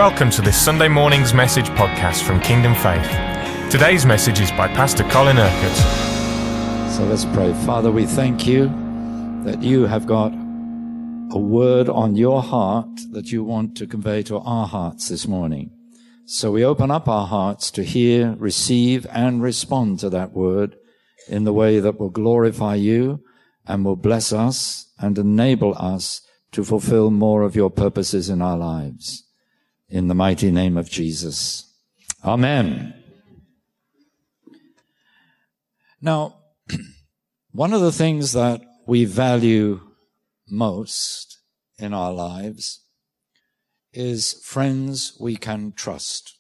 Welcome to this Sunday morning's message podcast from Kingdom Faith. Today's message is by Pastor Colin Urquhart. So let's pray. Father, we thank you that you have got a word on your heart that you want to convey to our hearts this morning. So we open up our hearts to hear, receive, and respond to that word in the way that will glorify you and will bless us and enable us to fulfill more of your purposes in our lives. In the mighty name of Jesus. Amen. Now, one of the things that we value most in our lives is friends we can trust.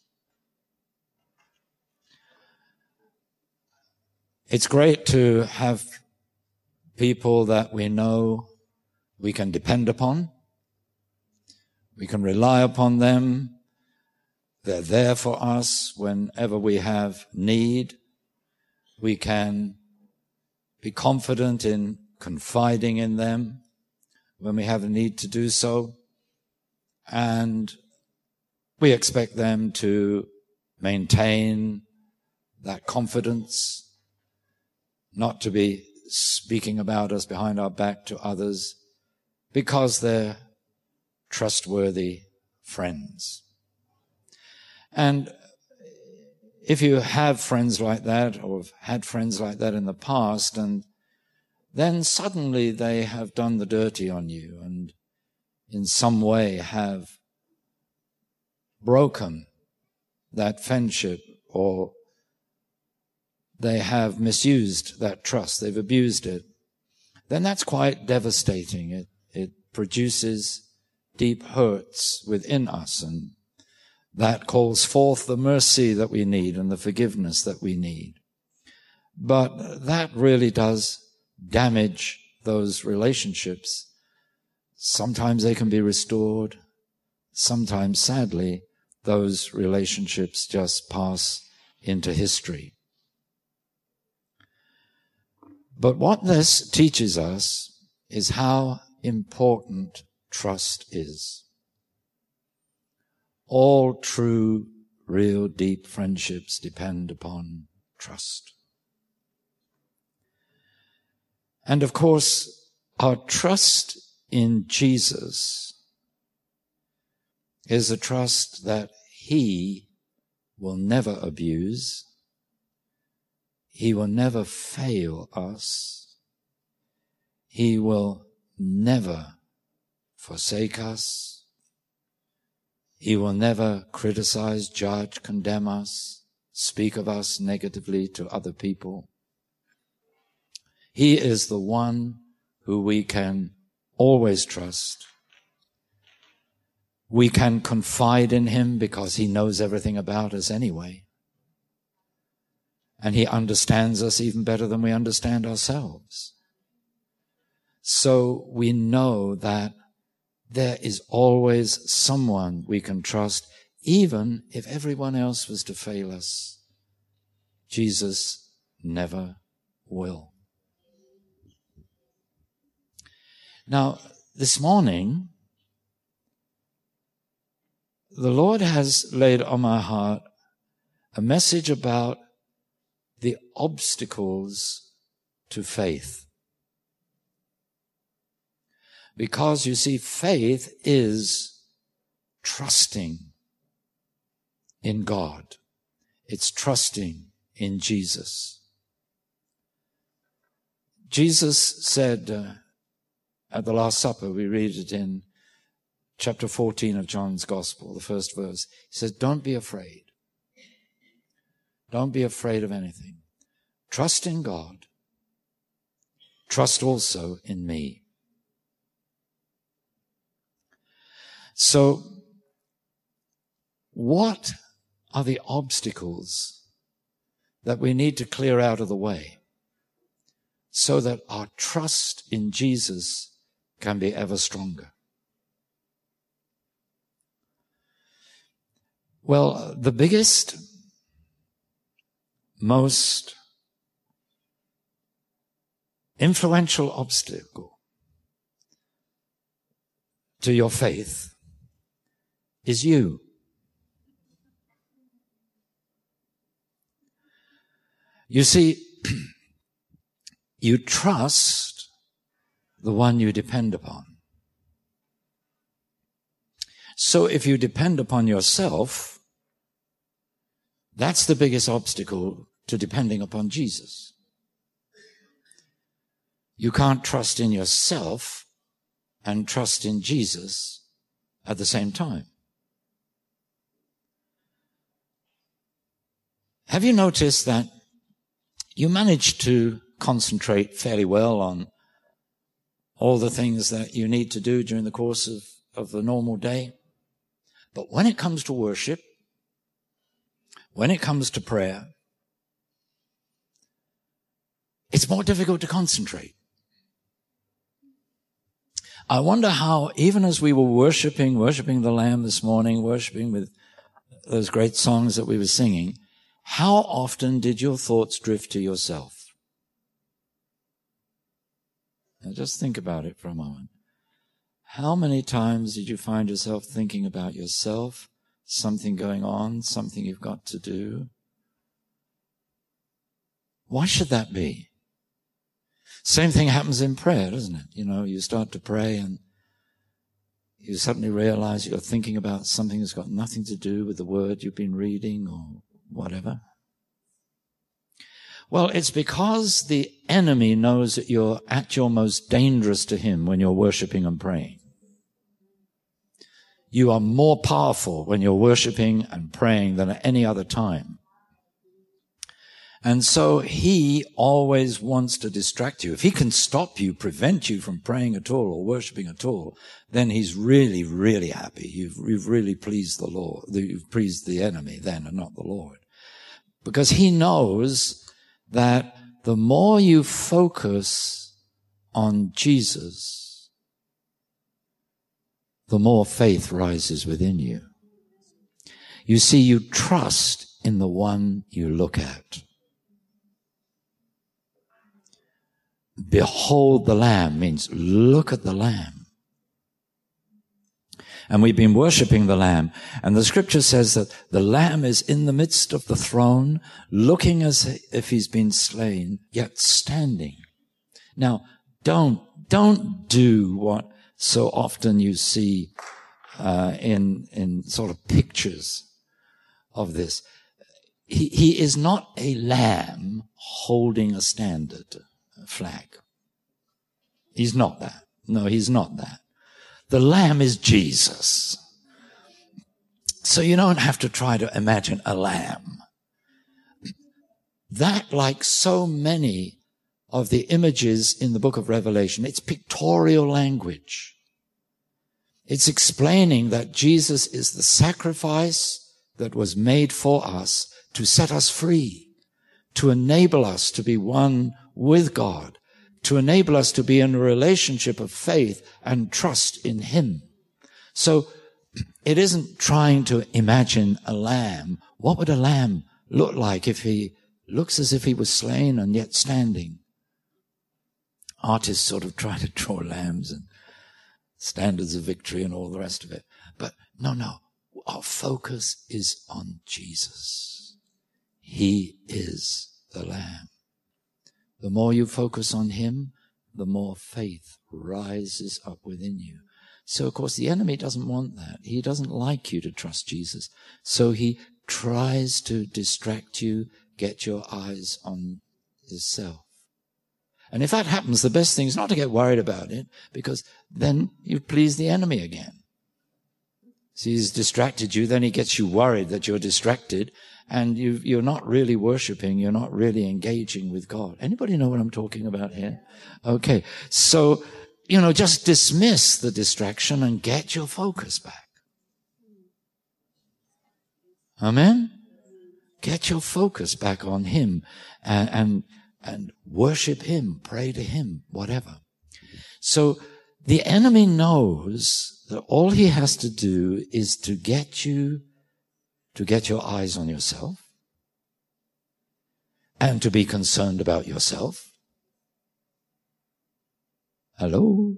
It's great to have people that we know we can depend upon. We can rely upon them. They're there for us whenever we have need. We can be confident in confiding in them when we have a need to do so. And we expect them to maintain that confidence, not to be speaking about us behind our back to others, because they're trustworthy friends. And if you have friends like that, or have had friends like that in the past, and then suddenly they have done the dirty on you and in some way have broken that friendship, or they have misused that trust, they've abused it, then that's quite devastating. It produces deep hurts within us, and that calls forth the mercy that we need and the forgiveness that we need. But that really does damage those relationships. Sometimes they can be restored. Sometimes, sadly, those relationships just pass into history. But what this teaches us is how important trust is. All true, real, deep friendships depend upon trust. And of course, our trust in Jesus is a trust that He will never abuse. He will never fail us. He will never forsake us. He will never criticize, judge, condemn us, speak of us negatively to other people. He is the one who we can always trust. We can confide in Him because He knows everything about us anyway. And He understands us even better than we understand ourselves. So we know that there is always someone we can trust, even if everyone else was to fail us. Jesus never will. Now, this morning, the Lord has laid on my heart a message about the obstacles to faith. Because, you see, faith is trusting in God. It's trusting in Jesus. Jesus said at the Last Supper, we read it in chapter 14 of John's Gospel, the first verse. He says, don't be afraid. Don't be afraid of anything. Trust in God. Trust also in me. So, what are the obstacles that we need to clear out of the way so that our trust in Jesus can be ever stronger? Well, the biggest, most influential obstacle to your faith is you. You see, you trust the one you depend upon. So if you depend upon yourself, that's the biggest obstacle to depending upon Jesus. You can't trust in yourself and trust in Jesus at the same time. Have you noticed that you manage to concentrate fairly well on all the things that you need to do during the course of the normal day? But when it comes to worship, when it comes to prayer, it's more difficult to concentrate. I wonder how, even as we were worshiping the Lamb this morning, worshiping with those great songs that we were singing, how often did your thoughts drift to yourself? Now just think about it for a moment. How many times did you find yourself thinking about yourself, something going on, something you've got to do? Why should that be? Same thing happens in prayer, doesn't it? You know, you start to pray and you suddenly realize you're thinking about something that's got nothing to do with the word you've been reading or whatever. Well, it's because the enemy knows that you're at your most dangerous to him when you're worshiping and praying. You are more powerful when you're worshiping and praying than at any other time. And so he always wants to distract you. If he can stop you, prevent you from praying at all or worshiping at all, then he's really, really happy. You've really pleased the Lord. You've pleased the enemy then and not the Lord. Because he knows that the more you focus on Jesus, the more faith rises within you. You see, you trust in the one you look at. Behold the Lamb means look at the Lamb. And we've been worshiping the Lamb. And the scripture says that the Lamb is in the midst of the throne, looking as if he's been slain, yet standing. Now, don't do what so often you see in sort of pictures of this. He is not a lamb holding a standard, a flag. He's not that. No, he's not that. The Lamb is Jesus. So you don't have to try to imagine a lamb. That, like so many of the images in the book of Revelation, it's pictorial language. It's explaining that Jesus is the sacrifice that was made for us to set us free, to enable us to be one with God, to enable us to be in a relationship of faith and trust in him. So it isn't trying to imagine a lamb. What would a lamb look like if he looks as if he was slain and yet standing? Artists sort of try to draw lambs and standards of victory and all the rest of it. But no, our focus is on Jesus. He is the Lamb. The more you focus on him, the more faith rises up within you. So, of course, the enemy doesn't want that. He doesn't like you to trust Jesus. So he tries to distract you, get your eyes on himself. And if that happens, the best thing is not to get worried about it, because then you please the enemy again. See, he's distracted you, then he gets you worried that you're distracted, and you're not really worshiping, you're not really engaging with God. Anybody know what I'm talking about here? Okay. So, just dismiss the distraction and get your focus back. Amen? Get your focus back on him and worship him, pray to him, whatever. So the enemy knows that all he has to do is to get your eyes on yourself and to be concerned about yourself. Hello?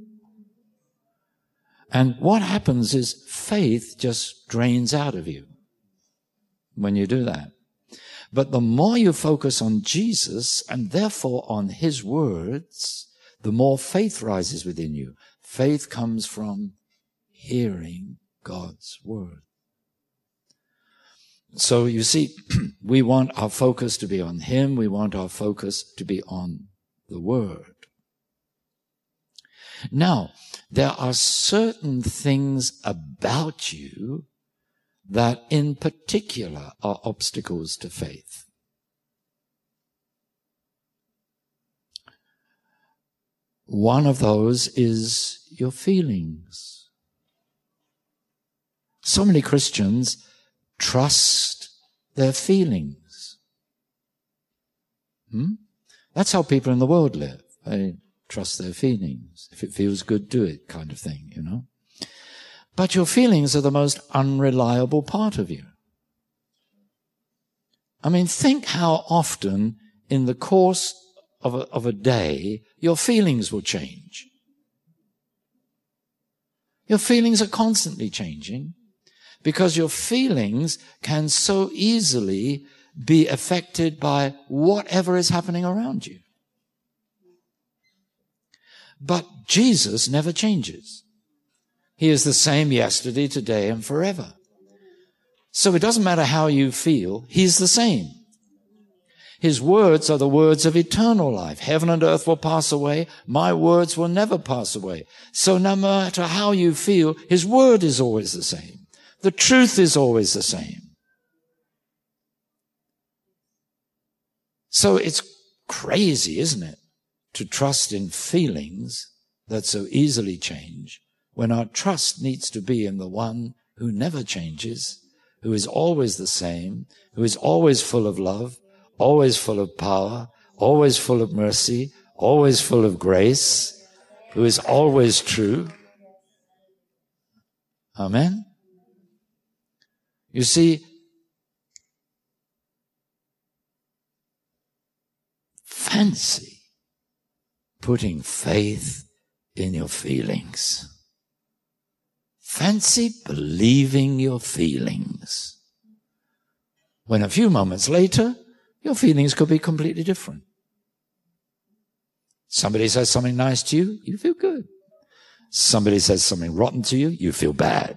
And what happens is faith just drains out of you when you do that. But the more you focus on Jesus and therefore on his words, the more faith rises within you. Faith comes from hearing God's word. So you see, we want our focus to be on him. We want our focus to be on the word. Now, there are certain things about you that in particular are obstacles to faith. One of those is your feelings. So many Christians trust their feelings. That's how people in the world live. They trust their feelings. If it feels good, do it, kind of thing, you know. But your feelings are the most unreliable part of you. I mean, think how often in the course of a day your feelings will change. Your feelings are constantly changing because your feelings can so easily be affected by whatever is happening around you. But Jesus never changes. He is the same yesterday, today, and forever. So it doesn't matter how you feel, he's the same. His words are the words of eternal life. Heaven and earth will pass away. My words will never pass away. So no matter how you feel, his word is always the same. The truth is always the same. So it's crazy, isn't it, to trust in feelings that so easily change, when our trust needs to be in the one who never changes, who is always the same, who is always full of love, always full of power, always full of mercy, always full of grace, who is always true. Amen? You see, fancy putting faith in your feelings. Fancy believing your feelings, when a few moments later, your feelings could be completely different. Somebody says something nice to you, you feel good. Somebody says something rotten to you, you feel bad.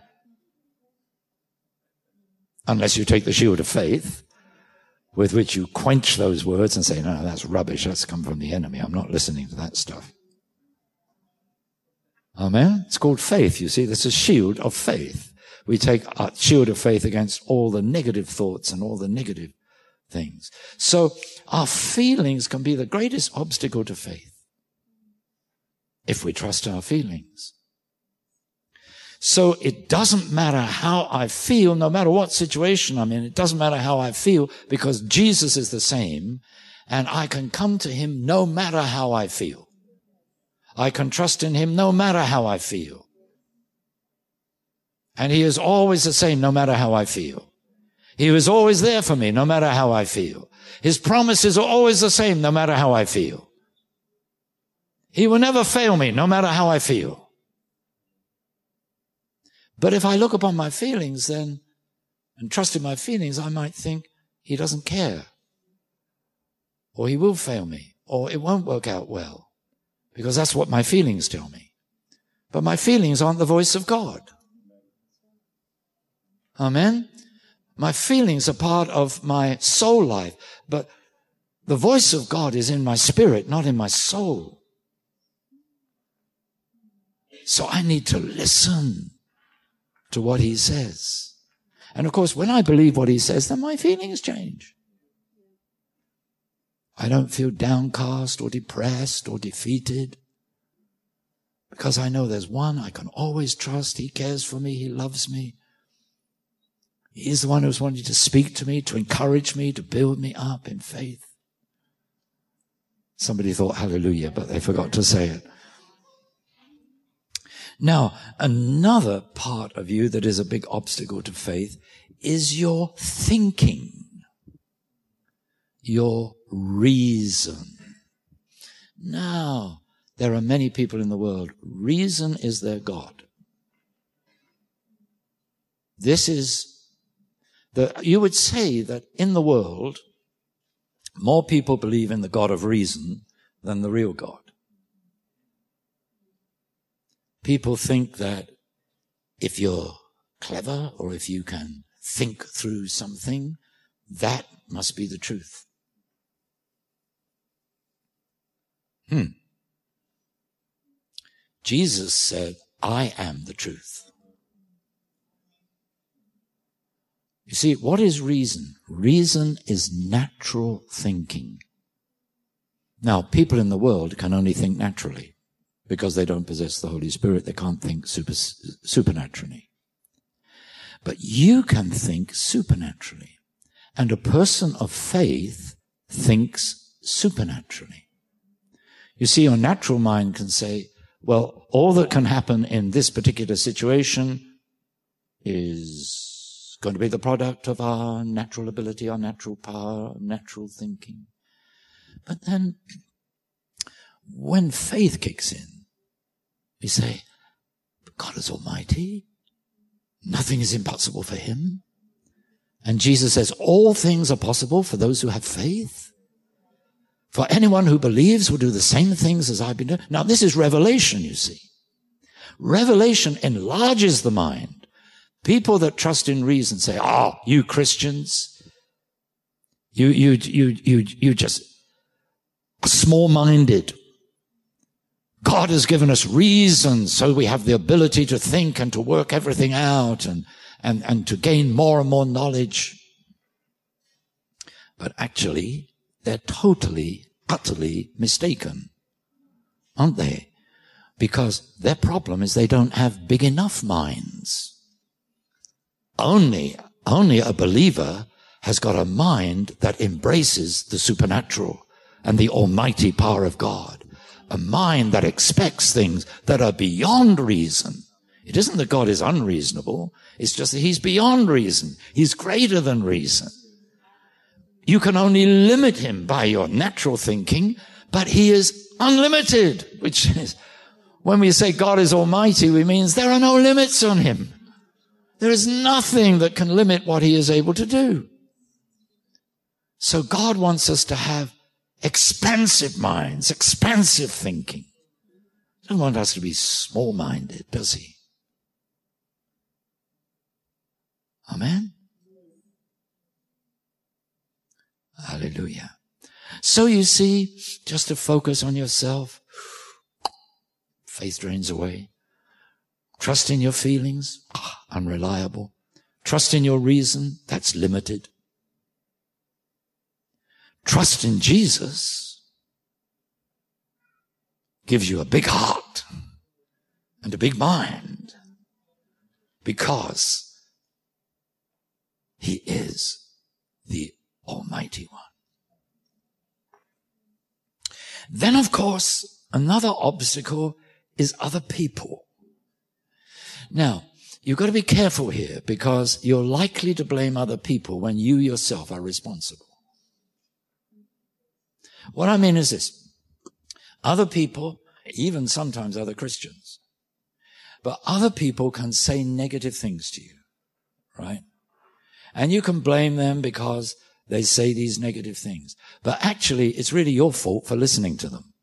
Unless you take the shield of faith, with which you quench those words and say, no, that's rubbish, that's come from the enemy. I'm not listening to that stuff. Amen? It's called faith, you see. That's a shield of faith. We take a shield of faith against all the negative thoughts and all the negative things. So our feelings can be the greatest obstacle to faith if we trust our feelings. So it doesn't matter how I feel, no matter what situation I'm in, it doesn't matter how I feel, because Jesus is the same, and I can come to him no matter how I feel. I can trust in him no matter how I feel. And he is always the same no matter how I feel. He was always there for me no matter how I feel. His promises are always the same no matter how I feel. He will never fail me no matter how I feel. But if I look upon my feelings then, and trust in my feelings, I might think he doesn't care. Or he will fail me. Or it won't work out well. Because that's what my feelings tell me. But my feelings aren't the voice of God. Amen? My feelings are part of my soul life. But the voice of God is in my spirit, not in my soul. So I need to listen to what he says. And of course, when I believe what he says, then my feelings change. I don't feel downcast or depressed or defeated, because I know there's one I can always trust. He cares for me. He loves me. He's the one who's wanting to speak to me, to encourage me, to build me up in faith. Somebody thought hallelujah, but they forgot to say it. Now, another part of you that is a big obstacle to faith is your thinking. Your reason. Now, there are many people in the world. Reason is their God. This is you would say that in the world, More people believe in the God of reason than the real God. People think that if you're clever or if you can think through something, that must be the truth. Jesus said, I am the truth. You see, what is reason? Reason is natural thinking. Now, people in the world can only think naturally because they don't possess the Holy Spirit. They can't think supernaturally. But you can think supernaturally. And a person of faith thinks supernaturally. You see, your natural mind can say, well, all that can happen in this particular situation is going to be the product of our natural ability, our natural power, our natural thinking. But then, when faith kicks in, we say, God is almighty. Nothing is impossible for him. And Jesus says, all things are possible for those who have faith. For anyone who believes will do the same things as I've been doing. Now, this is revelation, you see. Revelation enlarges the mind. People that trust in reason say, you Christians, you just are small-minded. God has given us reason so we have the ability to think and to work everything out and to gain more and more knowledge. But actually, they're totally, utterly mistaken, aren't they? Because their problem is they don't have big enough minds. Only a believer has got a mind that embraces the supernatural and the almighty power of God. A mind that expects things that are beyond reason. It isn't that God is unreasonable. It's just that he's beyond reason. He's greater than reason. You can only limit him by your natural thinking, but he is unlimited, which is, when we say God is almighty, we mean there are no limits on him. There is nothing that can limit what he is able to do. So God wants us to have expansive minds, expansive thinking. He doesn't want us to be small-minded, does he? Amen? Hallelujah. So you see, just to focus on yourself, faith drains away. Trust in your feelings, unreliable. Trust in your reason, that's limited. Trust in Jesus gives you a big heart and a big mind because he is the Almighty One. Then, of course, another obstacle is other people. Now, you've got to be careful here because you're likely to blame other people when you yourself are responsible. What I mean is this. Other people, even sometimes other Christians, but other people can say negative things to you, right? And you can blame them because they say these negative things. But actually, it's really your fault for listening to them.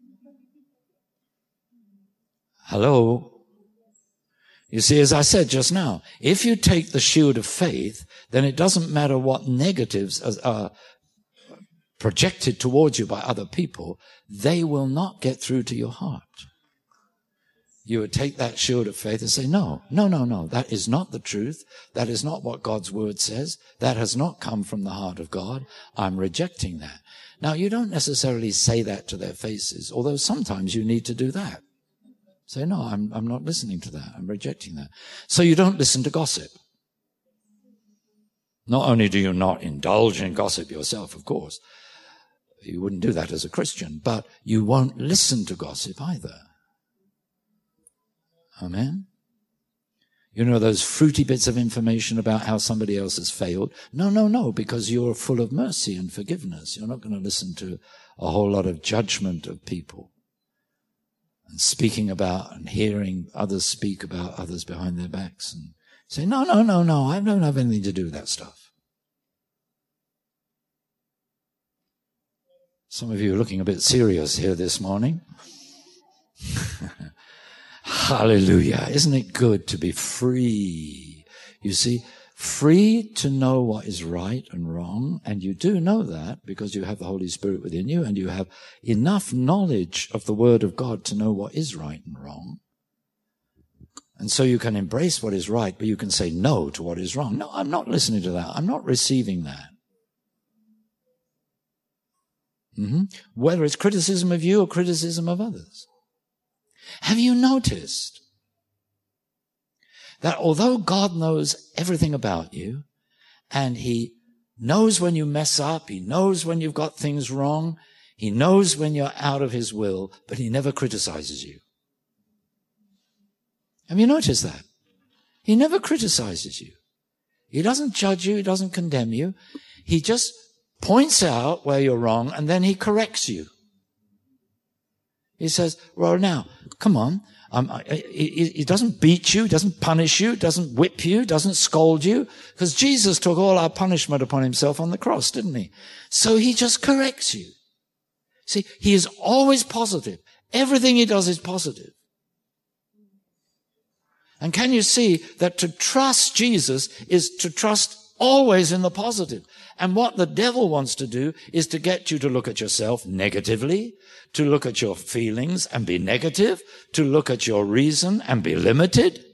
Hello? You see, as I said just now, if you take the shield of faith, then it doesn't matter what negatives are projected towards you by other people, they will not get through to your heart. You would take that shield of faith and say, no, that is not the truth. That is not what God's word says. That has not come from the heart of God. I'm rejecting that. Now, you don't necessarily say that to their faces, although sometimes you need to do that. Say, no, I'm not listening to that. I'm rejecting that. So you don't listen to gossip. Not only do you not indulge in gossip yourself, of course, you wouldn't do that as a Christian, but you won't listen to gossip either. Amen? You know those fruity bits of information about how somebody else has failed? No, because you're full of mercy and forgiveness. You're not going to listen to a whole lot of judgment of people and speaking about and hearing others speak about others behind their backs and say, no, I don't have anything to do with that stuff. Some of you are looking a bit serious here this morning. Hallelujah. Isn't it good to be free? You see, free to know what is right and wrong, and you do know that because you have the Holy Spirit within you and you have enough knowledge of the Word of God to know what is right and wrong. And so you can embrace what is right, but you can say no to what is wrong. No, I'm not listening to that. I'm not receiving that. Whether it's criticism of you or criticism of others. Have you noticed that although God knows everything about you, and He knows when you mess up, He knows when you've got things wrong, He knows when you're out of His will, but He never criticizes you? Have you noticed that? He never criticizes you. He doesn't judge you. He doesn't condemn you. He just points out where you're wrong, and then He corrects you. He says, well, now, come on. He doesn't beat you, doesn't punish you, doesn't whip you, doesn't scold you, because Jesus took all our punishment upon Himself on the cross, didn't He? So He just corrects you. See, He is always positive. Everything He does is positive. And can you see that to trust Jesus is to trust always in the positive? And what the devil wants to do is to get you to look at yourself negatively, to look at your feelings and be negative, to look at your reason and be limited.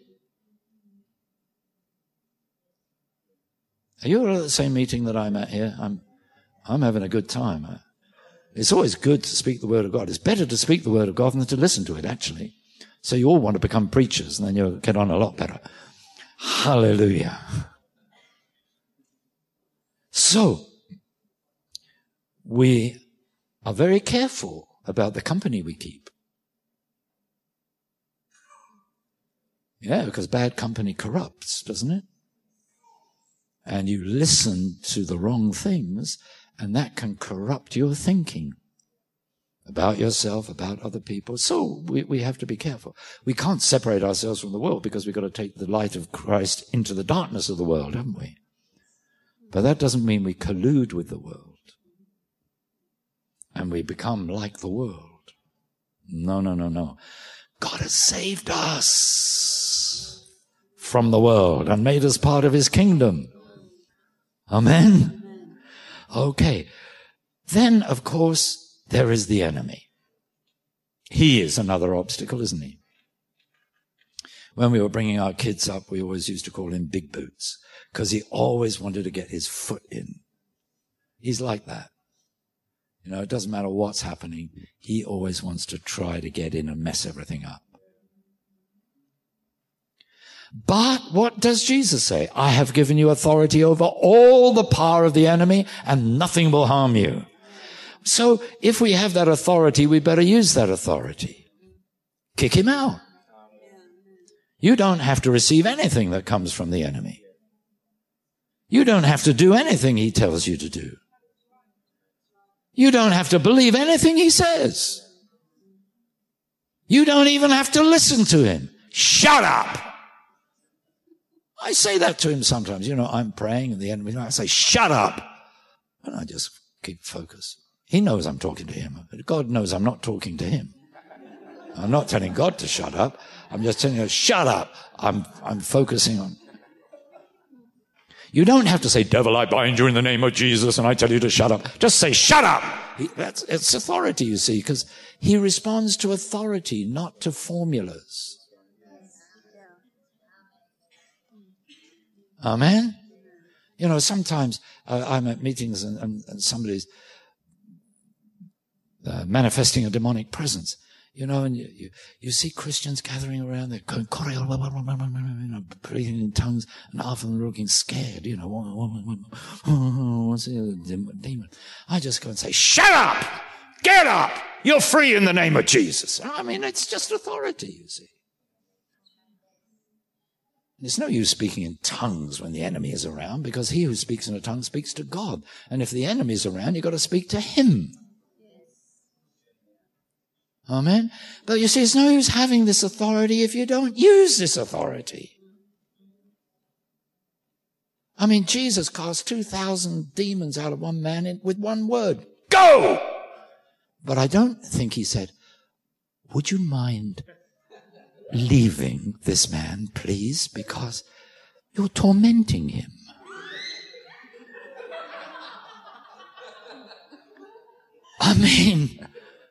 Are you at the same meeting that I'm at here? I'm having a good time. It's always good to speak the Word of God. It's better to speak the Word of God than to listen to it, actually. So you all want to become preachers, and then you'll get on a lot better. Hallelujah. So, we are very careful about the company we keep. Yeah, because bad company corrupts, doesn't it? And you listen to the wrong things, and that can corrupt your thinking about yourself, about other people. So we have to be careful. We can't separate ourselves from the world because we've got to take the light of Christ into the darkness of the world, haven't we? But that doesn't mean we collude with the world and we become like the world. No, no, no, no. God has saved us from the world and made us part of His kingdom. Amen? Okay. Then, of course, there is the enemy. He is another obstacle, isn't he? When we were bringing our kids up, we always used to call him Big Boots because he always wanted to get his foot in. He's like that. You know, it doesn't matter what's happening. He always wants to try to get in and mess everything up. But what does Jesus say? I have given you authority over all the power of the enemy, and nothing will harm you. So if we have that authority, we better use that authority. Kick him out. You don't have to receive anything that comes from the enemy. You don't have to do anything he tells you to do. You don't have to believe anything he says. You don't even have to listen to him. Shut up. I say that to him sometimes. You know, I'm praying and the enemy, I say, shut up. And I just keep focused. He knows I'm talking to him. But God knows I'm not talking to him. I'm not telling God to shut up. I'm just telling you, shut up. I'm focusing on. You don't have to say, devil, I bind you in the name of Jesus and I tell you to shut up. Just say, shut up. It's authority, you see, because he responds to authority, not to formulas. Amen? You know, sometimes I'm at meetings and somebody's manifesting a demonic presence. You know, and you see Christians gathering around, they're going, breathing in tongues, and half of them are looking scared, you know, what's the demon? I just go and say, shut up! Get up! You're free in the name of Jesus. I mean, it's just authority, you see. There's no use speaking in tongues when the enemy is around, because he who speaks in a tongue speaks to God. And if the enemy is around, you've got to speak to him. Amen? But you see, it's no use having this authority if you don't use this authority. I mean, Jesus cast 2,000 demons out of one man with one word. Go! But I don't think he said, would you mind leaving this man, please, because you're tormenting him. I mean,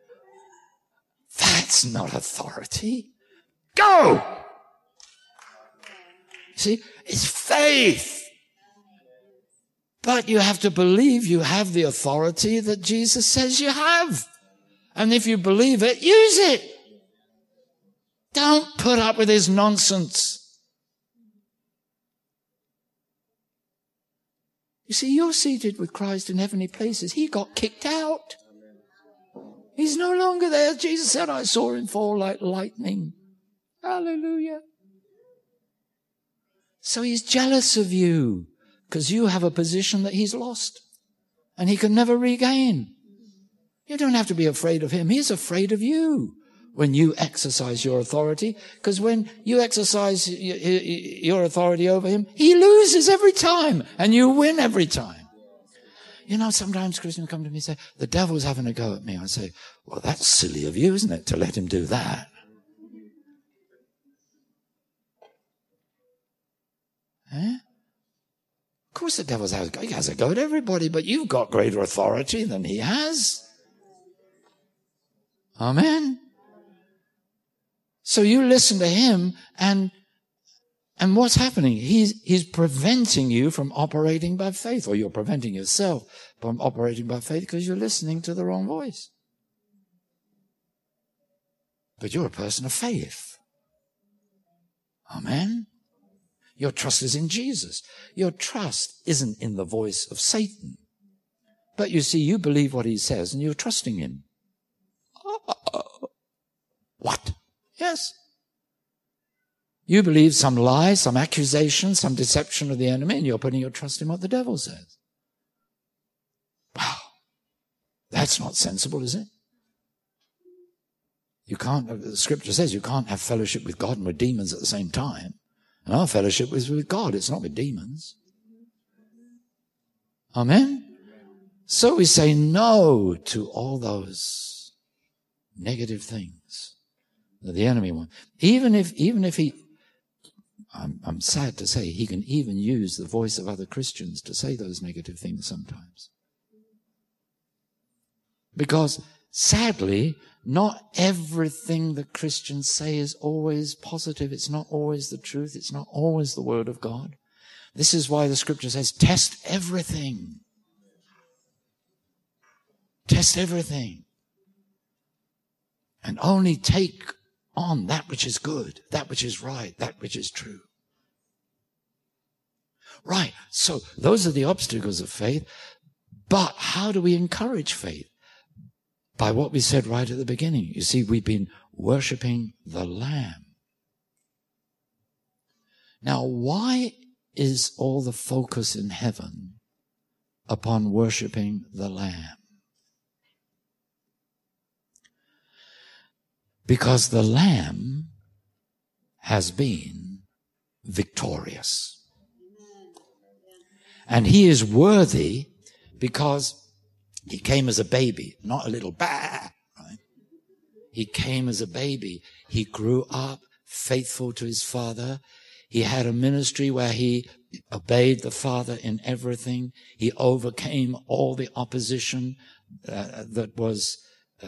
that's not authority. Go! See, it's faith. But you have to believe you have the authority that Jesus says you have. And if you believe it, use it. Don't put up with his nonsense. You see, you're seated with Christ in heavenly places. He got kicked out. He's no longer there. Jesus said, I saw him fall like lightning. Hallelujah. So he's jealous of you because you have a position that he's lost and he can never regain. You don't have to be afraid of him. He's afraid of you when you exercise your authority, because when you exercise your authority over him, he loses every time and you win every time. You know, sometimes Christians come to me and say, the devil's having a go at me. I say, well, that's silly of you, isn't it, to let him do that? Eh? Of course the devil's has a go. He has a go at everybody, but you've got greater authority than he has. Amen. So you listen to him, and what's happening? He's preventing you from operating by faith, or you're preventing yourself from operating by faith because you're listening to the wrong voice. But you're a person of faith. Amen. Your trust is in Jesus. Your trust isn't in the voice of Satan. But you see, you believe what he says and you're trusting him. What? Yes. You believe some lie, some accusation, some deception of the enemy, and you're putting your trust in what the devil says. Wow. That's not sensible, is it? You can't, the scripture says you can't have fellowship with God and with demons at the same time. And our fellowship is with God. It's not with demons. Amen? So we say no to all those negative things that the enemy wants. Even if he, I'm sad to say, he can even use the voice of other Christians to say those negative things sometimes. Because sadly, not everything that Christians say is always positive. It's not always the truth. It's not always the word of God. This is why the scripture says, test everything. Test everything. And only take on that which is good, that which is right, that which is true. Right. So those are the obstacles of faith. But how do we encourage faith? By what we said right at the beginning. You see, we've been worshiping the Lamb. Now, why is all the focus in heaven upon worshiping the Lamb? Because the Lamb has been victorious. And he is worthy because he came as a baby, not a little bah, right? He came as a baby. He grew up faithful to his father. He had a ministry where he obeyed the Father in everything. He overcame all the opposition that was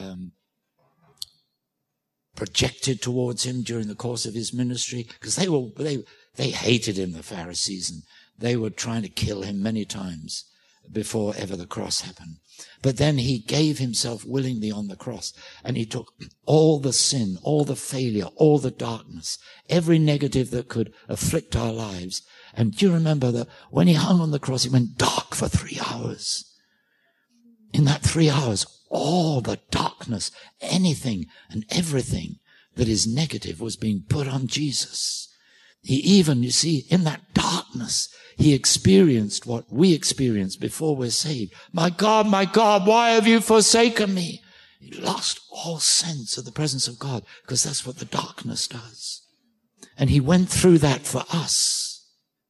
projected towards him during the course of his ministry, because they hated him, the Pharisees, and they were trying to kill him many times before ever the cross happened. But then he gave himself willingly on the cross, and he took all the sin, all the failure, all the darkness, every negative that could afflict our lives. And do you remember that when he hung on the cross, it went dark for 3 hours. In that 3 hours, all the darkness, anything and everything that is negative was being put on Jesus. He even, you see, in that darkness, he experienced what we experienced before we're saved. My God, why have you forsaken me? He lost all sense of the presence of God, because that's what the darkness does. And he went through that for us.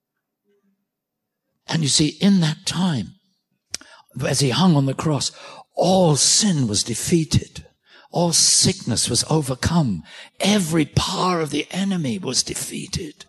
And you see, in that time, as he hung on the cross, all sin was defeated. All sickness was overcome. Every power of the enemy was defeated.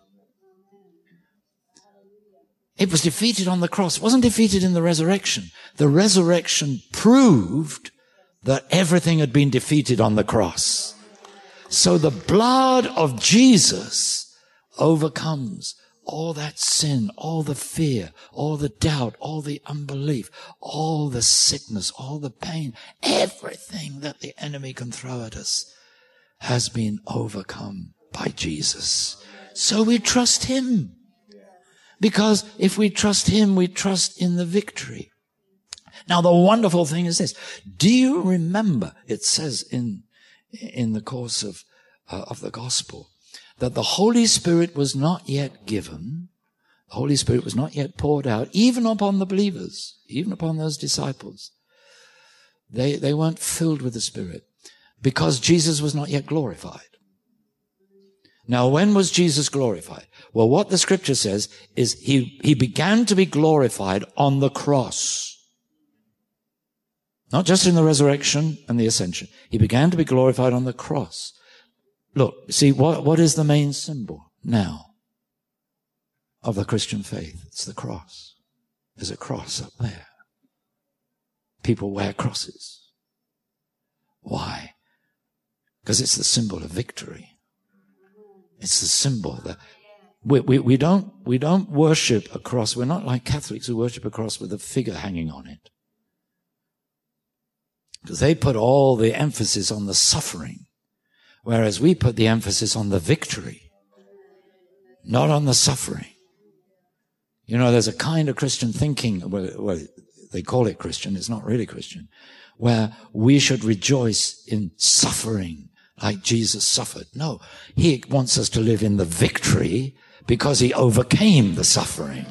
It was defeated on the cross. It wasn't defeated in the resurrection. The resurrection proved that everything had been defeated on the cross. So the blood of Jesus overcomes all that sin, all the fear, all the doubt, all the unbelief, all the sickness, all the pain, everything that the enemy can throw at us has been overcome by Jesus. So we trust him. Because if we trust him, we trust in the victory. Now the wonderful thing is this. Do you remember, it says in the course of the gospel, that the Holy Spirit was not yet given, the Holy Spirit was not yet poured out, even upon the believers, even upon those disciples. They weren't filled with the Spirit because Jesus was not yet glorified. Now, when was Jesus glorified? Well, what the scripture says is he began to be glorified on the cross. Not just in the resurrection and the ascension. He began to be glorified on the cross. Look, see, what is the main symbol now of the Christian faith? It's the cross. There's a cross up there. People wear crosses. Why? Because it's the symbol of victory. It's the symbol that we don't worship a cross. We're not like Catholics who worship a cross with a figure hanging on it. Because they put all the emphasis on the suffering. Whereas we put the emphasis on the victory, not on the suffering. You know, there's a kind of Christian thinking, well, they call it Christian, it's not really Christian, where we should rejoice in suffering like Jesus suffered. No, he wants us to live in the victory because he overcame the suffering.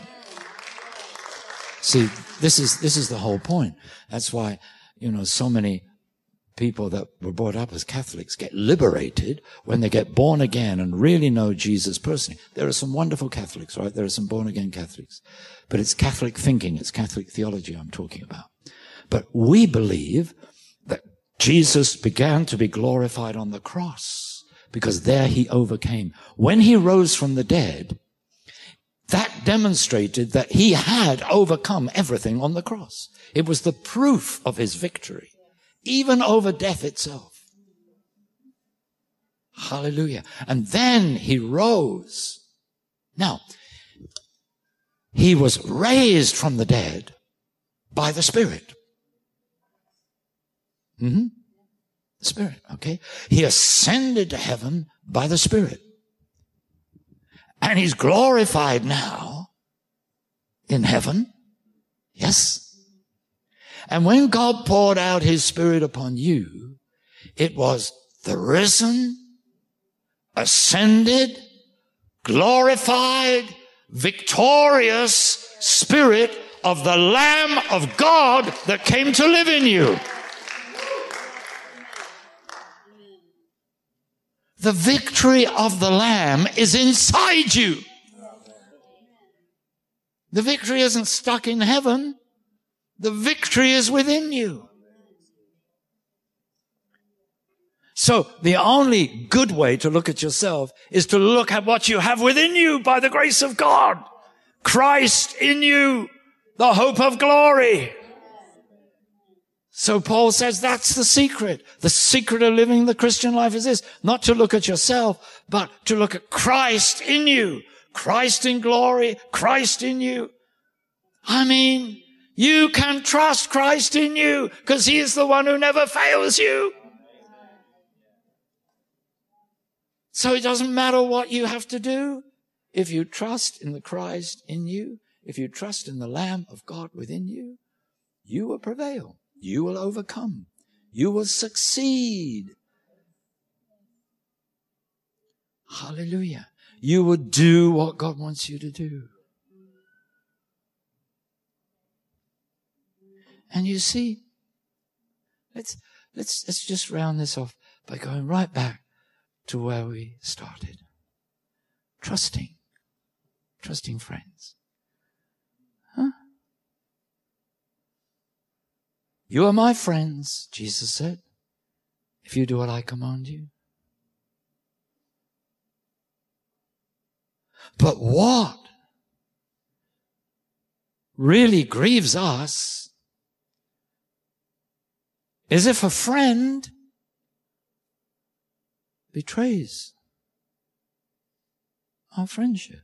See, this is the whole point. That's why, you know, so many people that were brought up as Catholics get liberated when they get born again and really know Jesus personally. There are some wonderful Catholics, right? There are some born again Catholics. But it's Catholic thinking, it's Catholic theology I'm talking about. But we believe that Jesus began to be glorified on the cross because there he overcame. When he rose from the dead, that demonstrated that he had overcome everything on the cross. It was the proof of his victory, even over death itself. Hallelujah. And then he rose. Now, he was raised from the dead by the Spirit. The Spirit, okay? He ascended to heaven by the Spirit. And he's glorified now in heaven. Yes. And when God poured out his Spirit upon you, it was the risen, ascended, glorified, victorious Spirit of the Lamb of God that came to live in you. The victory of the Lamb is inside you. The victory isn't stuck in heaven. The victory is within you. So the only good way to look at yourself is to look at what you have within you by the grace of God. Christ in you, the hope of glory. So Paul says that's the secret. The secret of living the Christian life is this, not to look at yourself, but to look at Christ in you. Christ in glory, Christ in you. I mean, you can trust Christ in you because he is the one who never fails you. So it doesn't matter what you have to do. If you trust in the Christ in you, if you trust in the Lamb of God within you, you will prevail. You will overcome. You will succeed. Hallelujah. You will do what God wants you to do. And you see, let's just round this off by going right back to where we started. Trusting friends. Huh? You are my friends, Jesus said, if you do what I command you. But what really grieves us is if a friend betrays our friendship.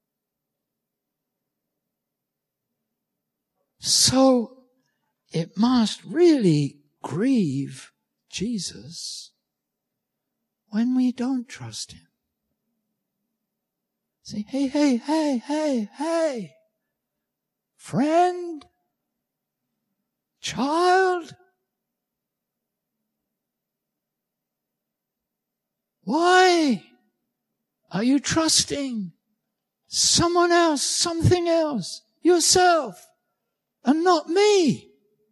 So it must really grieve Jesus when we don't trust him. Say, hey, friend, child, why are you trusting someone else, something else, yourself, and not me?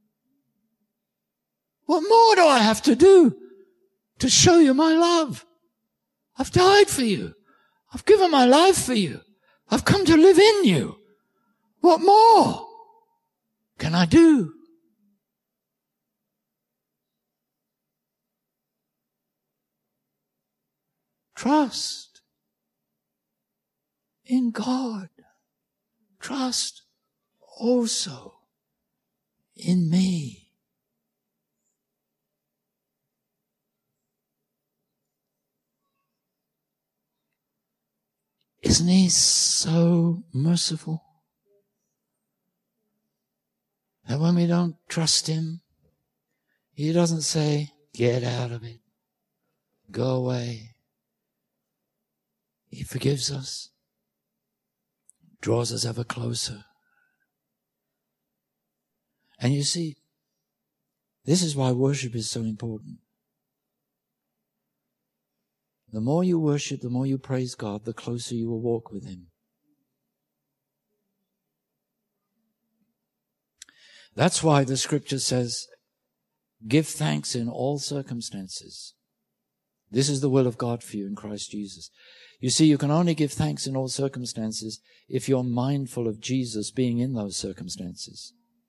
What more do I have to do to show you my love? I've died for you. I've given my life for you. I've come to live in you. What more can I do? Trust in God. Trust also in me. Isn't he so merciful that when we don't trust him, he doesn't say, get out of it, go away. He forgives us, draws us ever closer. And you see, this is why worship is so important. The more you worship, the more you praise God, the closer you will walk with him. That's why the scripture says, give thanks in all circumstances. This is the will of God for you in Christ Jesus. You see, you can only give thanks in all circumstances if you're mindful of Jesus being in those circumstances.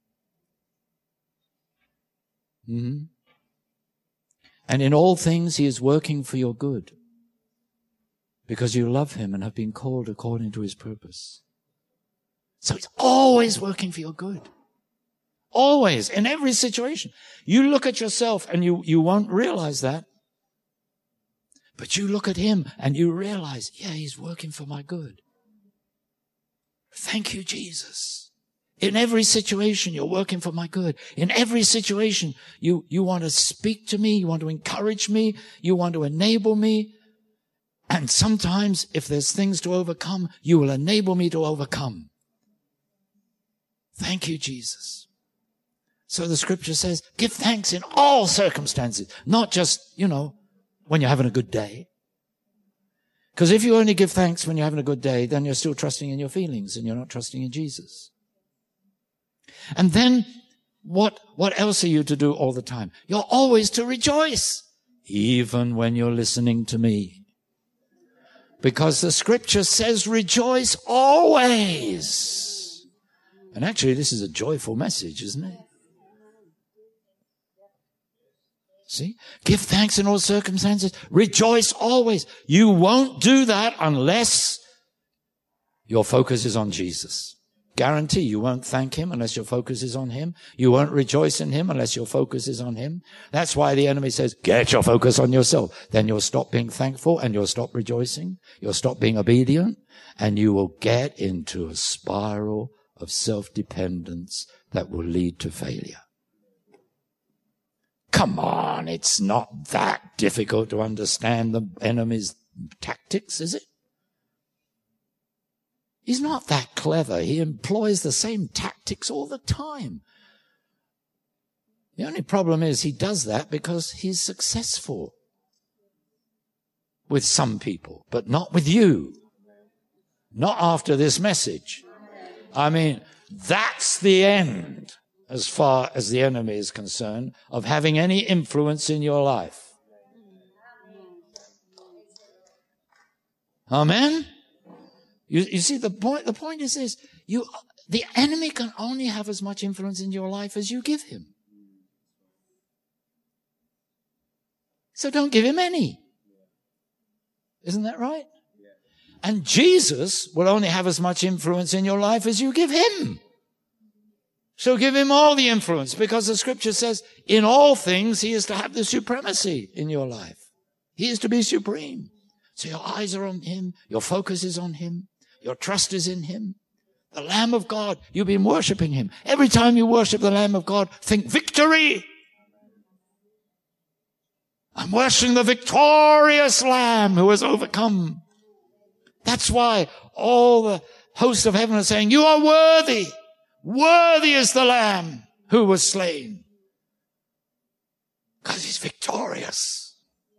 And in all things, he is working for your good, because you love him and have been called according to his purpose. So he's always working for your good. Always, in every situation. You look at yourself and you won't realize that. But you look at him and you realize, yeah, he's working for my good. Thank you, Jesus. In every situation, you're working for my good. In every situation, you want to speak to me, you want to encourage me, you want to enable me. And sometimes, if there's things to overcome, you will enable me to overcome. Thank you, Jesus. So the scripture says, give thanks in all circumstances, not just, when you're having a good day. Because if you only give thanks when you're having a good day, then you're still trusting in your feelings and you're not trusting in Jesus. And then what else are you to do all the time? You're always to rejoice, even when you're listening to me. Because the scripture says rejoice always. And actually, this is a joyful message, isn't it? See? Give thanks in all circumstances. Rejoice always. You won't do that unless your focus is on Jesus. Guarantee you won't thank him unless your focus is on him. You won't rejoice in him unless your focus is on him. That's why the enemy says, get your focus on yourself. Then you'll stop being thankful and you'll stop rejoicing. You'll stop being obedient and you will get into a spiral of self-dependence that will lead to failure. Come on, it's not that difficult to understand the enemy's tactics, is it? He's not that clever. He employs the same tactics all the time. The only problem is he does that because he's successful with some people, but not with you. Not after this message. I mean, that's the end, as far as the enemy is concerned, of having any influence in your life. Amen? You see, the point is this. The enemy can only have as much influence in your life as you give him. So don't give him any. Isn't that right? And Jesus will only have as much influence in your life as you give him. So give him all the influence, because the scripture says in all things he is to have the supremacy in your life. He is to be supreme. So your eyes are on him. Your focus is on him. Your trust is in him. The Lamb of God, you've been worshiping him. Every time you worship the Lamb of God, think victory. I'm worshiping the victorious Lamb who has overcome. That's why all the hosts of heaven are saying, you are worthy. Worthy is the Lamb who was slain. Because he's victorious.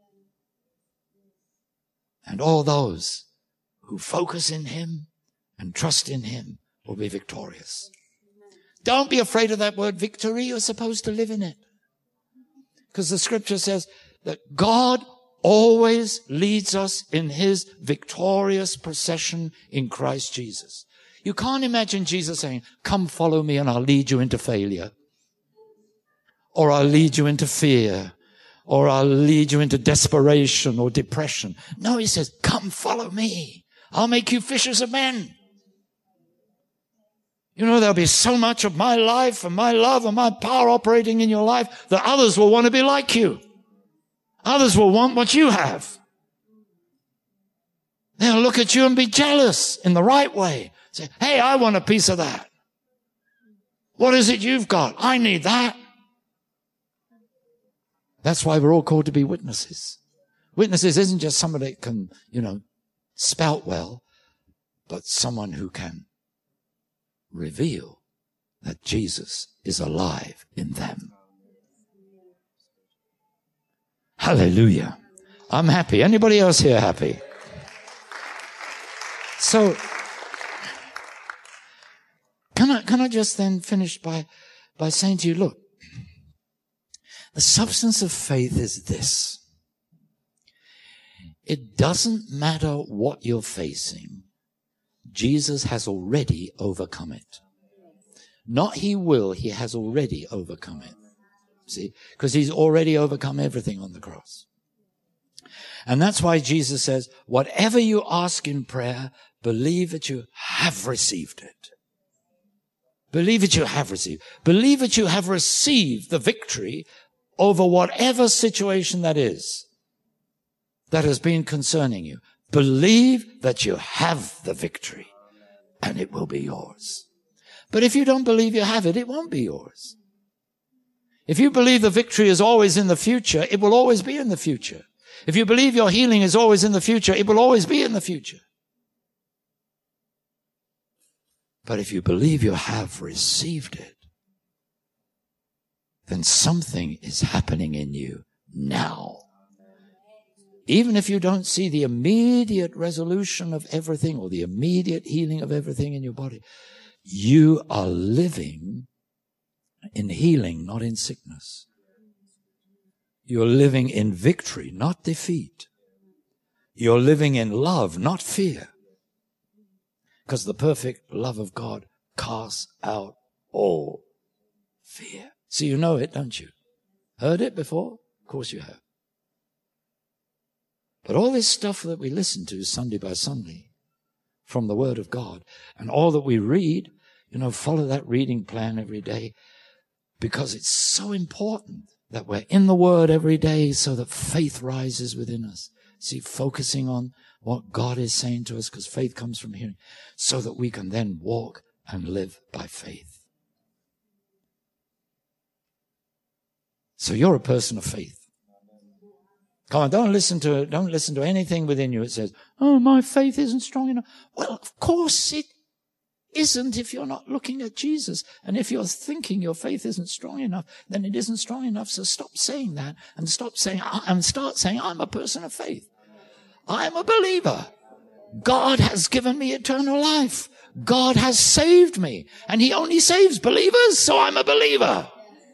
And all those who focus in him and trust in him will be victorious. Don't be afraid of that word victory. You're supposed to live in it. Because the scripture says that God always leads us in his victorious procession in Christ Jesus. You can't imagine Jesus saying, come follow me and I'll lead you into failure. Or I'll lead you into fear. Or I'll lead you into desperation or depression. No, he says, come follow me. I'll make you fishers of men. You know, there'll be so much of my life and my love and my power operating in your life that others will want to be like you. Others will want what you have. They'll look at you and be jealous in the right way. Say, hey, I want a piece of that. What is it you've got? I need that. That's why we're all called to be witnesses. Witnesses isn't just somebody that can, spout well, but someone who can reveal that Jesus is alive in them. Hallelujah. I'm happy. Anybody else here happy? So, can I just then finish by saying to you, look, the substance of faith is this. It doesn't matter what you're facing. Jesus has already overcome it. Not he will, he has already overcome it. See? Because he's already overcome everything on the cross. And that's why Jesus says, whatever you ask in prayer, believe that you have received it. Believe that you have received. Believe that you have received the victory over whatever situation that is that has been concerning you. Believe that you have the victory and it will be yours. But if you don't believe you have it, it won't be yours. If you believe the victory is always in the future, it will always be in the future. If you believe your healing is always in the future, it will always be in the future. But if you believe you have received it, then something is happening in you now. Even if you don't see the immediate resolution of everything or the immediate healing of everything in your body, you are living in healing, not in sickness. You're living in victory, not defeat. You're living in love, not fear. Because the perfect love of God casts out all fear. So you know it, don't you? Heard it before? Of course you have. But all this stuff that we listen to Sunday by Sunday from the Word of God and all that we read, follow that reading plan every day because it's so important that we're in the Word every day so that faith rises within us. See, focusing on what God is saying to us because faith comes from hearing so that we can then walk and live by faith. So you're a person of faith. Come on, don't listen to anything within you that says, oh, my faith isn't strong enough. Well, of course it isn't if you're not looking at Jesus. And if you're thinking your faith isn't strong enough, then it isn't strong enough. So stop saying that and start saying, I'm a person of faith. I'm a believer. God has given me eternal life. God has saved me. And he only saves believers, so I'm a believer.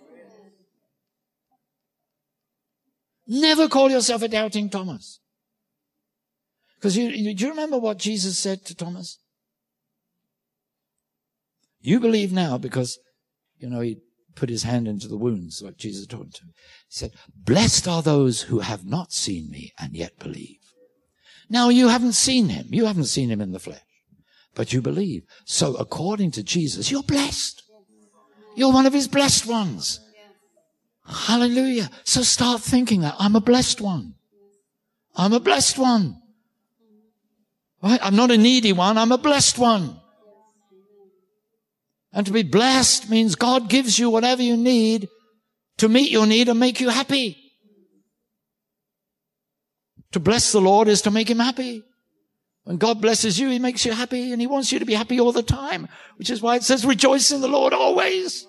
Never call yourself a doubting Thomas. Because do you remember what Jesus said to Thomas? You believe now because, he put his hand into the wounds, like Jesus told him to. He said, blessed are those who have not seen me and yet believe. Now, you haven't seen him. You haven't seen him in the flesh, but you believe. So according to Jesus, you're blessed. You're one of his blessed ones. Hallelujah. So start thinking that I'm a blessed one. I'm a blessed one. Right? I'm not a needy one. I'm a blessed one. And to be blessed means God gives you whatever you need to meet your need and make you happy. To bless the Lord is to make him happy. When God blesses you, he makes you happy, and he wants you to be happy all the time, which is why it says, rejoice in the Lord always.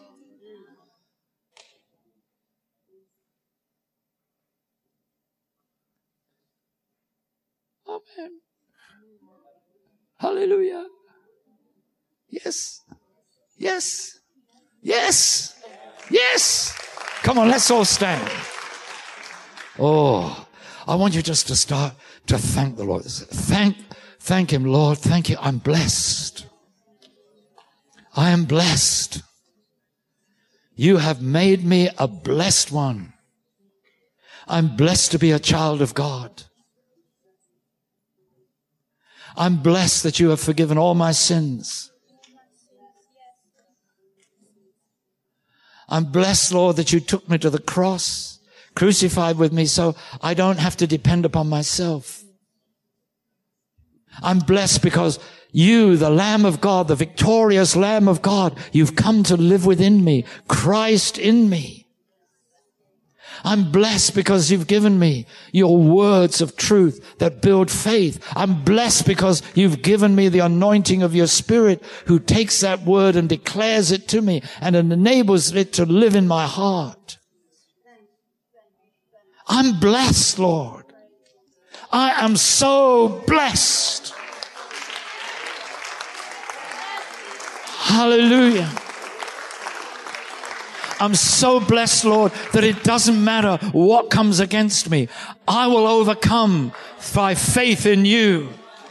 Amen. Hallelujah. Yes. Yes. Yes. Yes. Come on, let's all stand. Oh, I want you just to start to thank the Lord. Thank him, Lord. Thank you. I'm blessed. I am blessed. You have made me a blessed one. I'm blessed to be a child of God. I'm blessed that you have forgiven all my sins. I'm blessed, Lord, that you took me to the cross, crucified with me, so I don't have to depend upon myself. I'm blessed because you, the Lamb of God, the victorious Lamb of God, you've come to live within me, Christ in me. I'm blessed because you've given me your words of truth that build faith. I'm blessed because you've given me the anointing of your Spirit who takes that word and declares it to me and enables it to live in my heart. I'm blessed, Lord. I am so blessed. Hallelujah. I'm so blessed, Lord, that it doesn't matter what comes against me. I will overcome by faith in you.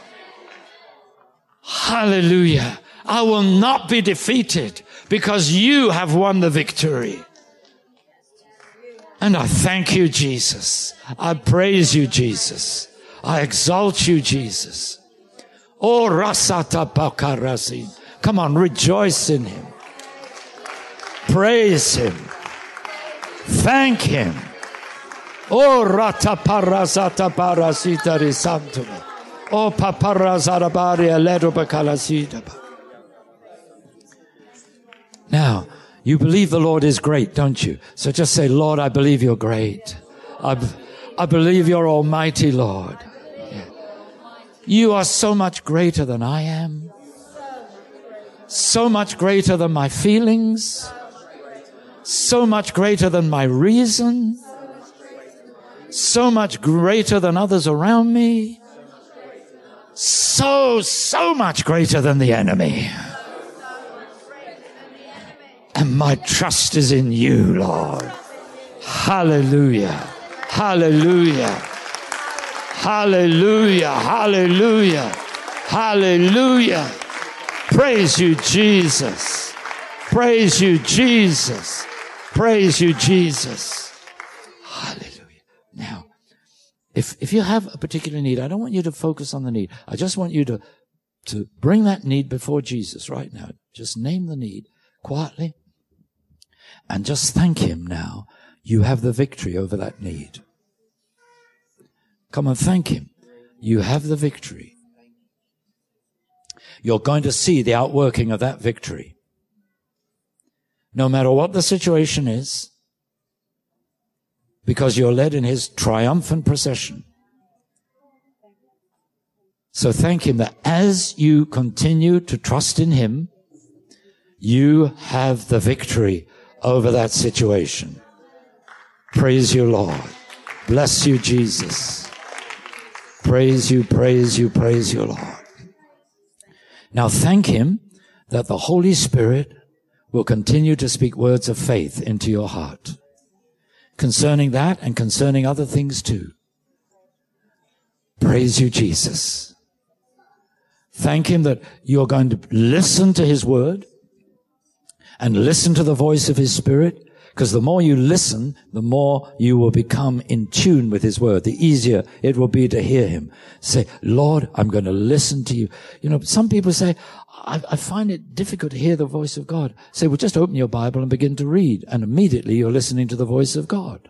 Hallelujah. I will not be defeated because you have won the victory. And I thank you, Jesus. I praise you, Jesus. I exalt you, Jesus. Oh, rasata bakarasi. Come on, rejoice in him. Praise him. Thank him. Oh, rata parazata parasita risantuma. Oh, paparazarabaria ledo bakalasita. Now, you believe the Lord is great, don't you? So just say, Lord, I believe you're great. I believe you're almighty, Lord. Yeah. You are so much greater than I am. So much greater than my feelings. So much greater than my reason. So much greater than others around me. So much greater than the enemy. And my trust is in you, Lord. Hallelujah. Hallelujah. Hallelujah. Hallelujah. Hallelujah. Praise you, Jesus. Praise you, Jesus. Praise you, Jesus. Hallelujah. Now, if you have a particular need, I don't want you to focus on the need. I just want you to bring that need before Jesus right now. Just name the need quietly and just thank him now. You have the victory over that need. Come and thank him. You have the victory. You're going to see the outworking of that victory. No matter what the situation is, because you're led in his triumphant procession. So thank him that as you continue to trust in him, you have the victory over that situation. Praise you, Lord. Bless you, Jesus. Praise you, praise you, praise you, Lord. Now thank him that the Holy Spirit will continue to speak words of faith into your heart concerning that and concerning other things too. Praise you, Jesus. Thank him that you're going to listen to his word and listen to the voice of his Spirit. Because the more you listen, the more you will become in tune with his word. The easier it will be to hear him. Say, Lord, I'm going to listen to you. You know, some people say, I find it difficult to hear the voice of God. Say, well, just open your Bible and begin to read. And immediately you're listening to the voice of God.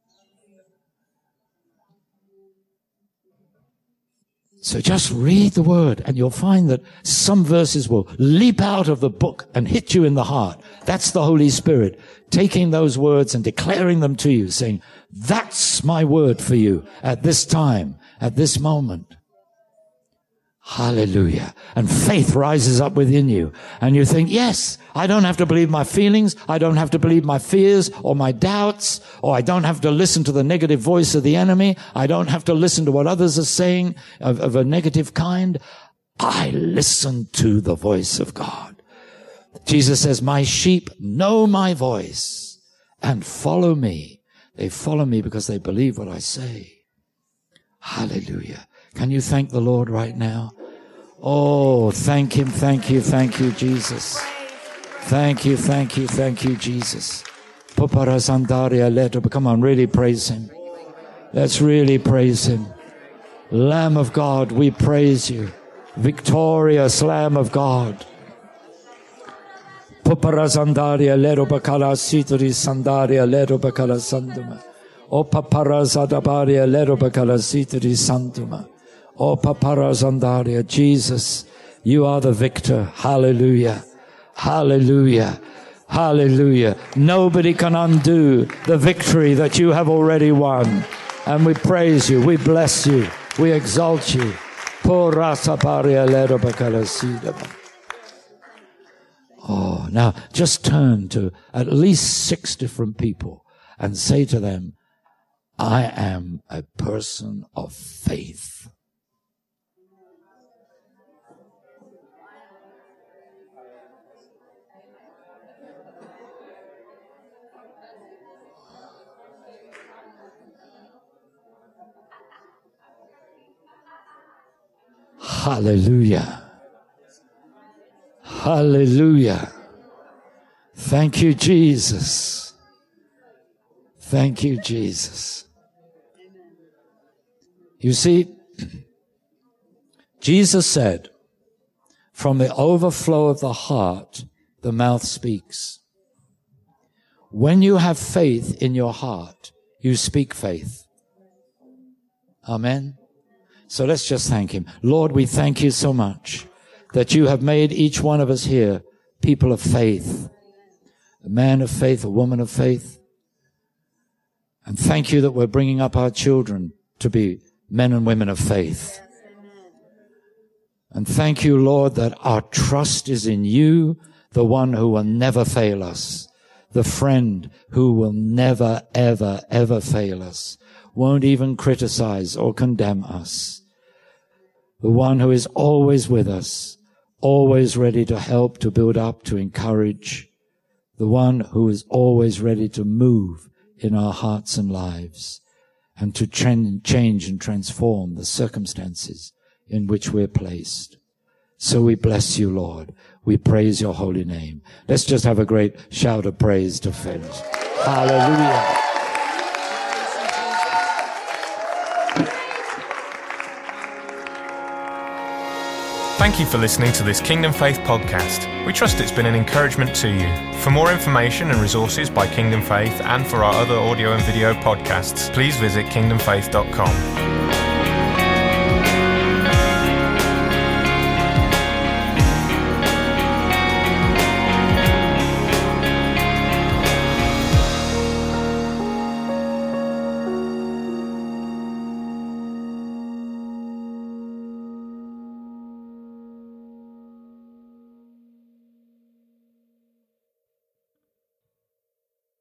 So just read the word and you'll find that some verses will leap out of the book and hit you in the heart. That's the Holy Spirit taking those words and declaring them to you, saying, that's my word for you at this time, at this moment. Hallelujah. And faith rises up within you. And you think, yes, I don't have to believe my feelings. I don't have to believe my fears or my doubts, or I don't have to listen to the negative voice of the enemy. I don't have to listen to what others are saying of a negative kind. I listen to the voice of God. Jesus says, my sheep know my voice and follow me. They follow me because they believe what I say. Hallelujah. Can you thank the Lord right now? Oh, thank him, thank you, Jesus. Thank you, Jesus. Come on, really praise him. Let's really praise him. Lamb of God, we praise you. Victorious Lamb of God. Puparazandaria lero bakala sitri sandaria lero bakala sanduma. O paparazadabaria lero bakala sitri sanduma. O paparazandaria. Jesus, you are the victor. Hallelujah. Hallelujah. Hallelujah. Nobody can undo the victory that you have already won. And we praise you. We bless you. We exalt you. Porasaparia lero bakala sidama. Oh, now just turn to at least 6 different people and say to them, I am a person of faith. Hallelujah. Hallelujah. Thank you, Jesus. Thank you, Jesus. You see, Jesus said, from the overflow of the heart, the mouth speaks. When you have faith in your heart, you speak faith. Amen. So let's just thank him. Lord, we thank you so much that you have made each one of us here people of faith, a man of faith, a woman of faith. And thank you that we're bringing up our children to be men and women of faith. And thank you, Lord, that our trust is in you, the one who will never fail us, the friend who will never, ever, ever fail us, won't even criticize or condemn us, the one who is always with us, always ready to help, to build up, to encourage, the one who is always ready to move in our hearts and lives and to change and transform the circumstances in which we're placed. So we bless you, Lord. We praise your holy name. Let's just have a great shout of praise to friends. Hallelujah. Thank you for listening to this Kingdom Faith podcast. We trust it's been an encouragement to you. For more information and resources by Kingdom Faith and for our other audio and video podcasts, please visit kingdomfaith.com.